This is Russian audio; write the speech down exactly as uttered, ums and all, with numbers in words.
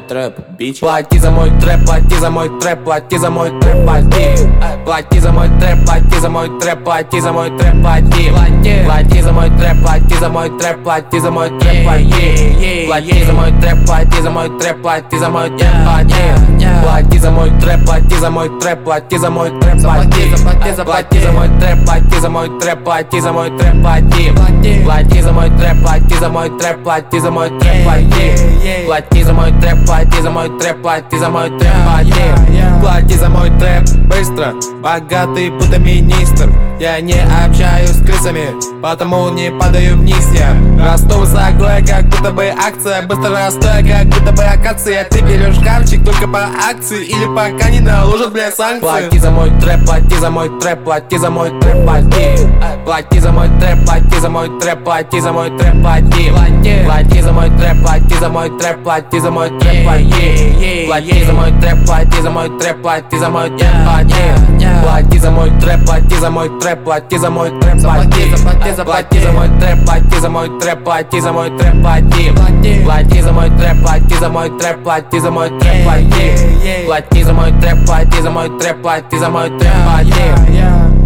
трэп, бич. Плати за мой трэп, плати за мой трэп, плати за мой трэп, плати. Плати за мой трэп, плати за мой трэп, плати за мой трэп, плати. Плати за мой трэп, плати за мой трэп, плати за мой трэп, плати. Плати за мой трэп, плати за мой трэп, плати за мой трэп, плати. Плати за мой трэп, плати за мой трэп, плати за мой трэп, плати. Плати за мой трэп, плати за мой трэп, плати за мой трэп, плати. Плати за мой трэп, плати за мой трэп, плати за мой трэп, плати. Плати за мой трэп, плати за мой трэп, плати за мой трэп, плати. Плати за мой трэп, быстро, богатый будто министр. Я не общаюсь с крысами, потому не падаю вниз. Я расту высоко, как будто бы акция. Быстро расту, как будто бы акация. Ты берешь шкафчик только по акции или пока не наложат, бля, санкции. Плати за мой трэп, плати за мой трэп, плати за мой трэп, плати. Плати за мой трэп, плати за мой трэп, плати за мой трэп, плати. Плати за мой трэп, плати за мой трэп, плати за мой трэп, плати. Плати за мой трэп, плати за мой трэп, плати за мой трэп, плати. Плати за мой трэп, плати за мой трэп, плати за мой трэп, плати. Плати за мой трэп, плати за мой трэп, плати за мой трэп, плати. Плати за мой трэп, плати за мой трэп, плати за мой трэп, плати. Плати за мой трэп, плати за мой трэп, плати за мой трэп, плати.